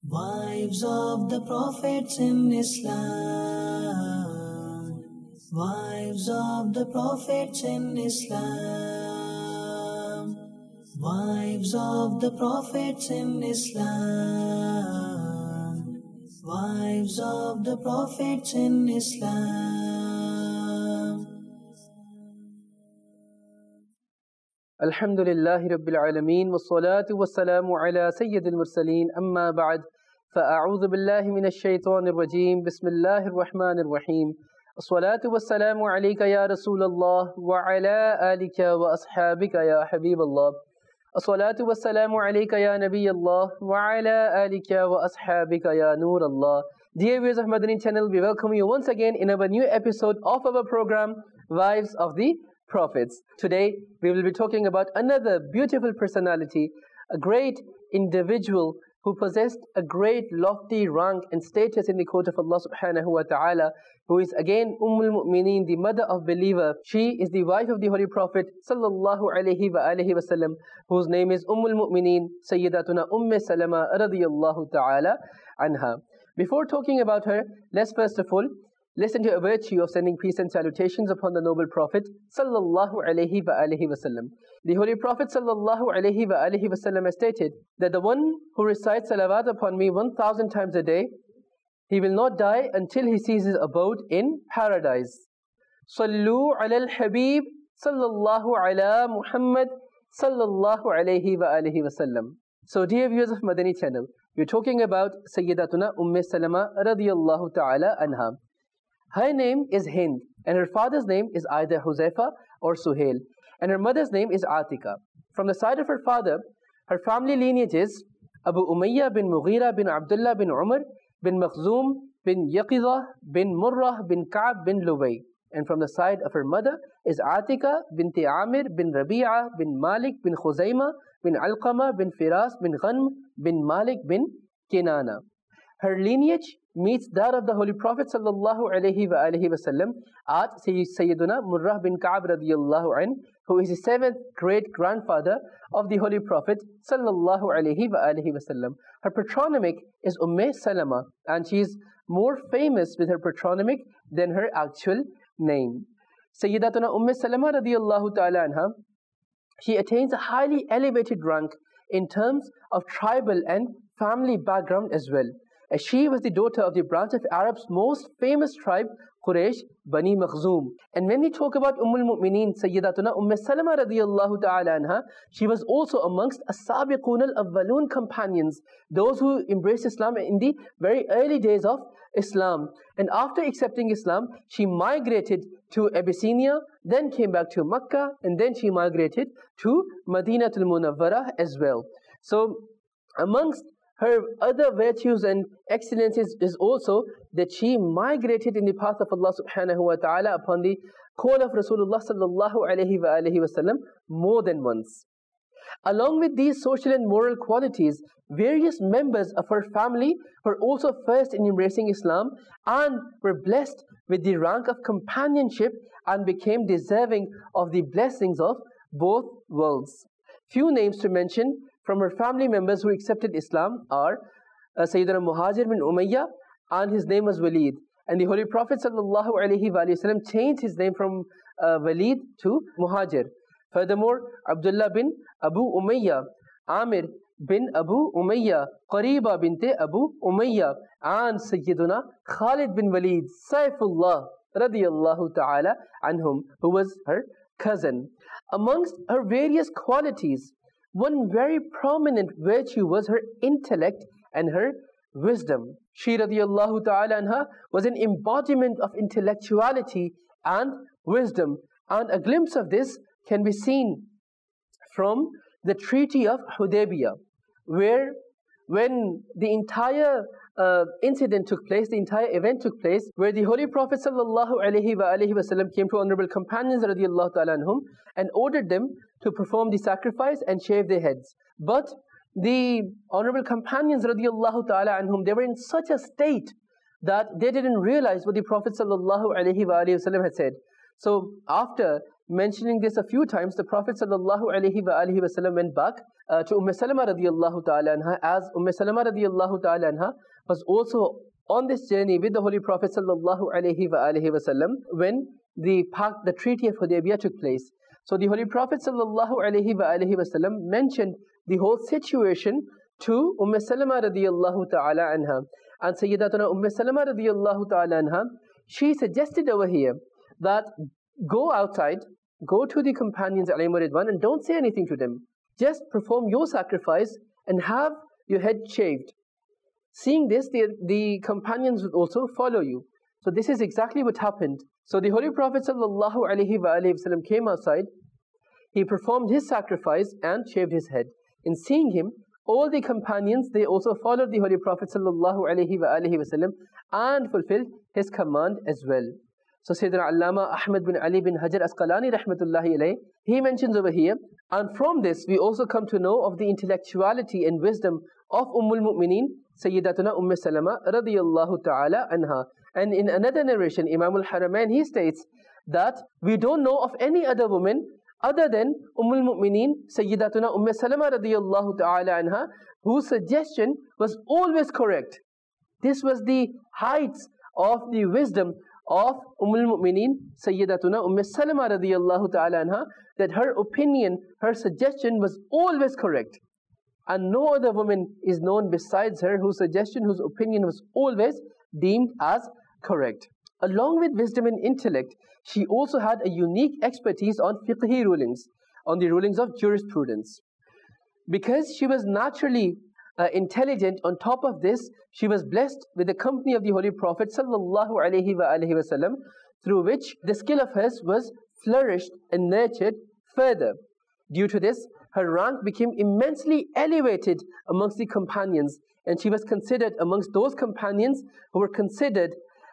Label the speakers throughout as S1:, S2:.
S1: Wives of the Prophets in Islam. Wives of the Prophets in Islam. Wives of the Prophets in Islam. Wives of the Prophets in Islam.
S2: Alhamdulillahi Rabbil Alameen wassalatu wassalamu ala Sayyidil Mursaleen amma ba'd fa'a'udhu billahi minash shaitanir rajeem bismillahir rahmanir rahim assalatu wassalamu alayka ya Rasulallah wa ala alika wa ashabika ya Habiballah assalatu wassalamu alayka ya Nabiyallah wa ala alika wa ashabika ya Noorallah. Dear viewers of Madani channel, we welcome you once again in our new episode of our program Wives of the Prophets. Today we will be talking about another beautiful personality, a great individual who possessed a great lofty rank and status in the court of Allah subhanahu wa ta'ala, who is again Mu'mineen, the mother of believer. She is the wife of the Holy Prophet sallallahu alayhi wa alihi wasallam, whose name is Mu'mineen Sayyidatuna Salama radiyallahu ta'ala anha. Before talking about her, let's first of all listen to a virtue of sending peace and salutations upon the noble Prophet sallallahu alayhi wa alihi wasallam. The Holy Prophet sallallahu alayhi wa alihi wasallam has stated that the one who recites salawat upon me 1,000 times a day, he will not die until he sees his abode in paradise. Sallu ala al-Habib sallallahu ala Muhammad sallallahu alayhi wa alihi wasallam. So dear viewers of Madani channel, we're talking about Sayyidatuna Salama radiyallahu ta'ala anha. Her name is Hind, and her father's name is either Huzaifa or Suhail, and her mother's name is Atika. From the side of her father, her family lineage is Abu Umayyah bin Mughira bin Abdullah bin Umar bin Makhzum bin Yaqidah bin Murrah bin Ka'b bin Luway. And from the side of her mother is Atika binti Amir bin Rabi'ah bin Malik bin Khuzaymah bin Alqama bin Firas bin Ghanm bin Malik bin Kinana. Her lineage meets that of the Holy Prophet sallallahu alayhi wa alihi wasallam at Sayyiduna Murrah bin Ka'b radiyallahu anhu, who is the 7th great-grandfather of the Holy Prophet sallallahu alayhi wa alihi wasallam. Her patronymic is Salama, and she is more famous with her patronymic than her actual name. Sayyidatuna Salama radiyallahu ta'ala anha, she attains a highly elevated rank in terms of tribal and family background as well, as she was the daughter of the branch of Arab's most famous tribe, Quraysh, Bani Makhzum. And when we talk about Mu'mineen Sayyidatuna Salama radiyallahu ta'ala anha, she was also amongst As-Sabiqun al-Awwalun companions, those who embraced Islam in the very early days of Islam. And after accepting Islam, she migrated to Abyssinia, then came back to Makkah, and then she migrated to Madinatul Munawwarah as well. So amongst her other virtues and excellences is also that she migrated in the path of Allah subhanahu wa ta'ala upon the call of Rasulullah sallallahu alayhi wa alihi wasallam more than once. Along with these social and moral qualities, various members of her family were also first in embracing Islam and were blessed with the rank of companionship and became deserving of the blessings of both worlds. Few names to mention from her family members who accepted Islam are Sayyidina Muhajir bin Umayyah, and his name was Walid. And the Holy Prophet sallallahu alaihi wasallam changed his name from Walid to Muhajir. Furthermore, Abdullah bin Abu Umayyah, Amir bin Abu Umayyah, Qariba binte Abu Umayyah, and Sayyiduna Khalid bin Walid, Saifullah radiyallahu ta'ala anhum, who was her cousin. Amongst her various qualities, one very prominent virtue was her intellect and her wisdom. She radiyallahu ta'ala anha was an embodiment of intellectuality and wisdom, and a glimpse of this can be seen from the Treaty of Hudaybiyah, where when the entire incident took place, the entire event took place, where the Holy Prophet sallallahu alayhi wa alihi wasallam came to honorable companions radiyallahu ta'ala anhum and ordered them to perform the sacrifice and shave their heads. But the honorable companions radiyallahu ta'ala anhum, they were in such a state that they didn't realize what the Prophet sallallahu alayhi wa alihi wasallam had said. So after mentioning this a few times, the Prophet ﷺ went back to Salama radiallahu ta'ala anha, as Salama radiallahu ta'ala anha was also on this journey with the Holy Prophet ﷺ when the Treaty of Hudaybiyah took place. So the Holy Prophet ﷺ mentioned the whole situation to Salama radiallahu ta'ala anha. And Sayyidatuna Salama radiallahu ta'ala anha, she suggested over here that go outside, go to the companions alayhim ridwan, and don't say anything to them. Just perform your sacrifice and have your head shaved. Seeing this, the companions would also follow you. So this is exactly what happened. So the Holy Prophet ﷺ came outside, he performed his sacrifice and shaved his head. In seeing him, all the companions, they also followed the Holy Prophet ﷺ and fulfilled his command as well. So Sayyidina Allama Ahmad bin Ali bin Hajar Asqalani rahmatullahi alayh, he mentions over here, and from this we also come to know of the intellectuality and wisdom of Ummul Mu'mineen, Sayyidatuna Salama radiyallahu ta'ala anha. And in another narration, Imam al-Haramain, he states that we don't know of any other woman other than Ummul Mu'mineen, Sayyidatuna Salama radiyallahu ta'ala anha, whose suggestion was always correct. This was the heights of the wisdom of Ummul Mu'mineen, Sayyidatuna Salama radiyallahu ta'ala anha, that her opinion, her suggestion was always correct. And no other woman is known besides her whose suggestion, whose opinion was always deemed as correct. Along with wisdom and intellect, she also had a unique expertise on fiqhi rulings, on the rulings of jurisprudence. Because she was naturally intelligent, on top of this, she was blessed with the company of the Holy Prophet ﷺ, through which the skill of hers was flourished and nurtured further. Due to this, her rank became immensely elevated amongst the companions, and she was considered amongst those companions who were considered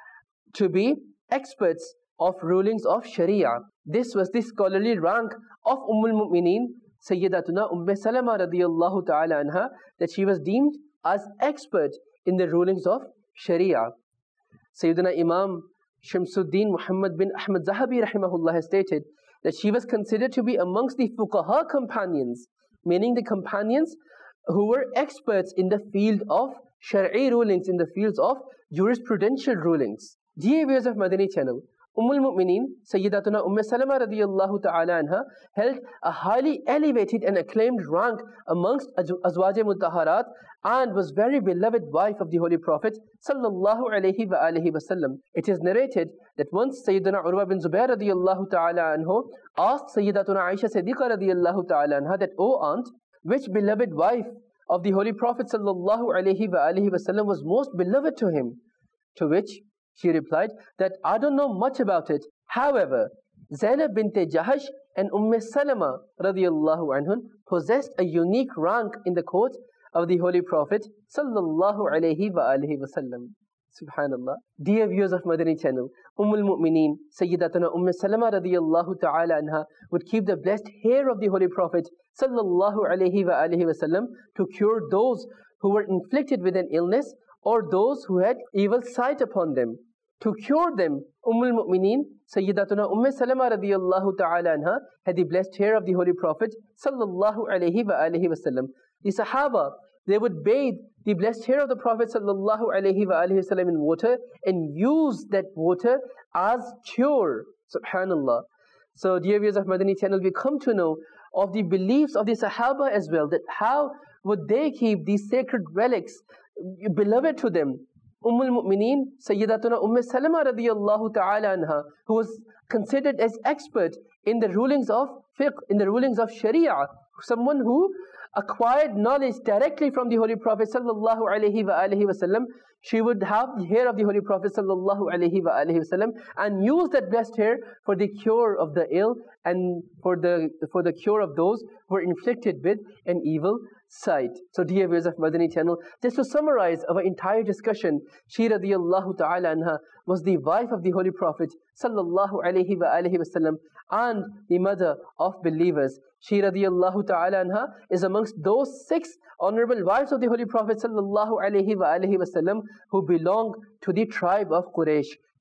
S2: to be experts of rulings of Sharia. This was the scholarly rank of Ummul Mu'mineen, Sayyidatuna Salama radiyallahu ta'ala anha, that she was deemed as expert in the rulings of Sharia. Sayyidina Imam Shamsuddin Muhammad bin Ahmad Zahabi rahimahullah has stated that she was considered to be amongst the fuqaha companions, meaning the companions who were experts in the field of Shar'i rulings, in the fields of jurisprudential rulings. Dear viewers of Madani channel, Ummul Mu'mineen, Sayyidatuna Salama radiyallahu ta'ala anha, held a highly elevated and acclaimed rank amongst Azwaj Mutahharat and was very beloved wife of the Holy Prophet sallallahu alayhi wa alihi wasallam. It is narrated that once Sayyidina Urwa bin Zubair radiyallahu ta'ala anhu asked Sayyidatuna Aisha Siddiqa radiyallahu ta'ala anha that, "O aunt, which beloved wife of the Holy Prophet sallallahu alayhi wa alihi wasallam was most beloved to him?" To which she replied that, "I don't know much about it. However, Zainab bint Jahash and Salama radiyallahu anhun possessed a unique rank in the court of the Holy Prophet sallallahu alayhi wa alihi wasallam." Subhanallah. Dear viewers of Madani channel, Ummul Mu'mineen, Sayyidatuna Salama radiyallahu ta'ala anha would keep the blessed hair of the Holy Prophet sallallahu alayhi wa alihi wasallam to cure those who were inflicted with an illness or those who had evil sight upon them. To cure them, Ummul Mu'mineen, Sayyidatuna Salama radiyallahu ta'ala anha had the blessed hair of the Holy Prophet sallallahu alayhi wa alihi wasallam. The Sahaba, they would bathe the blessed hair of the Prophet sallallahu alayhi wa alihi wasallam in water and use that water as cure. Subhanallah. So dear viewers of Madani channel, we come to know of the beliefs of the Sahaba as well, that how would they keep these sacred relics beloved to them. Ummul Mu'mineen, Sayyidatuna Salama radiyallahu ta'ala anha, who was considered as expert in the rulings of fiqh, in the rulings of Sharia, someone who acquired knowledge directly from the Holy Prophet sallallahu alayhi wa alihi wasallam. She would have the hair of the Holy Prophet sallallahu alayhi wa alihi wasallam and use that blessed hair for the cure of the ill and for the cure of those who were inflicted with an evil sight. So dear viewers of Madani channel, just to summarize our entire discussion, she radiyallahu ta'ala anha was the wife of the Holy Prophet sallallahu alayhi wa alihi wasallam and the mother of believers. She radiyallahu ta'ala anha is amongst those 6 honorable wives of the Holy Prophet sallallahu alayhi wa alihi wasallam who belong to the tribe of Quraysh.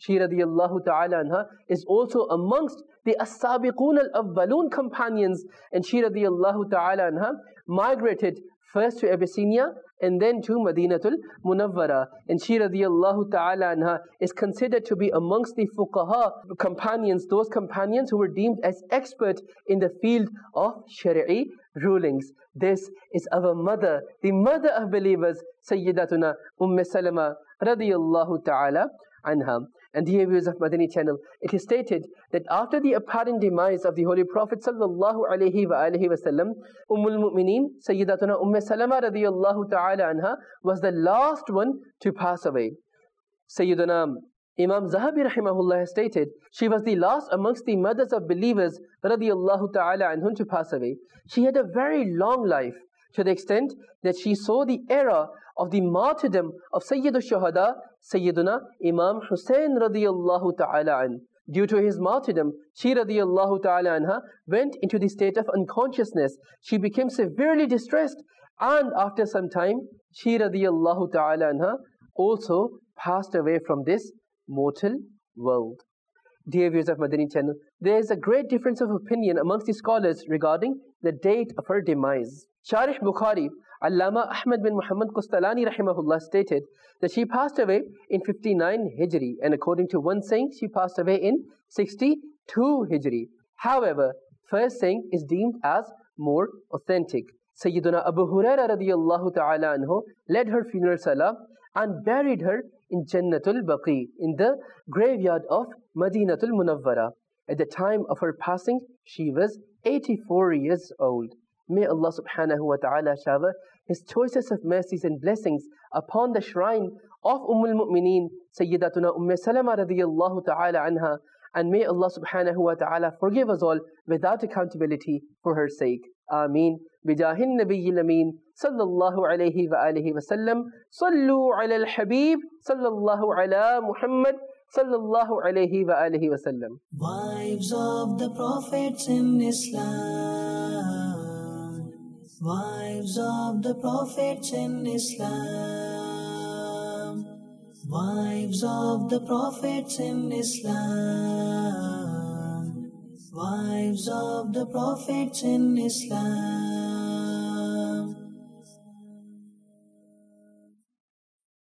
S2: she radiyallahu ta'ala anha is also amongst the as-sabiqun al-awwalun companions, and she radiyallahu ta'ala anha migrated first to Abyssinia and then to Madinatul Munawwara. And she radiyallahu ta'ala anha is considered to be amongst the fuqaha companions, those companions who were deemed as expert in the field of Shari'i rulings. This is our mother, the mother of believers, Sayyidatuna Salama radiyallahu ta'ala anha. And dear viewers of Madani channel, it is stated that after the apparent demise of the Holy Prophet sallallahu alaihi wasallam, Mu'mineen Sayyidatuna Salama radiyallahu ta'ala anha was the last one to pass away. Sayyiduna Imam Zahabi rahimahullah has stated she was the last amongst the mothers of believers radiyallahu ta'ala anhum to pass away. She had a very long life, to the extent that she saw the era of the martyrdom of Sayyidul Shuhada, Sayyiduna Imam Hussein radiyallahu ta'ala an. Due to his martyrdom, she radiyallahu ta'ala anha went into the state of unconsciousness. She became severely distressed, and after some time, she radiyallahu ta'ala anha also passed away from this mortal world. Dear viewers of Madani channel, there is a great difference of opinion amongst the scholars regarding the date of her demise. Sharih Bukhari, Allama Ahmad bin Muhammad Qustalani rahimahullah stated that she passed away in 59 Hijri, and according to one saying, she passed away in 62 Hijri. However, first saying is deemed as more authentic. Sayyiduna Abu Huraira radiyallahu ta'ala anhu led her funeral salah and buried her in Jannatul Baqi, in the graveyard of Madinatul Munawwara. At the time of her passing, she was 84 years old. May Allah subhanahu wa ta'ala shower His choicest of mercies and blessings upon the shrine of Mu'mineen Sayyidatuna Salama radiyallahu ta'ala anha, and may Allah subhanahu wa ta'ala forgive us all without accountability for her sake. Ameen. Bijahin Nabiyil Ameen sallallahu alayhi wa alihi wa sallam. Sallu ala al-Habib sallallahu ala Muhammad sallallahu alayhi wa alihi wa sallam.
S1: Wives of the prophets in Islam, wives of the prophets in Islam, wives of the prophets in Islam, wives of the prophets in Islam.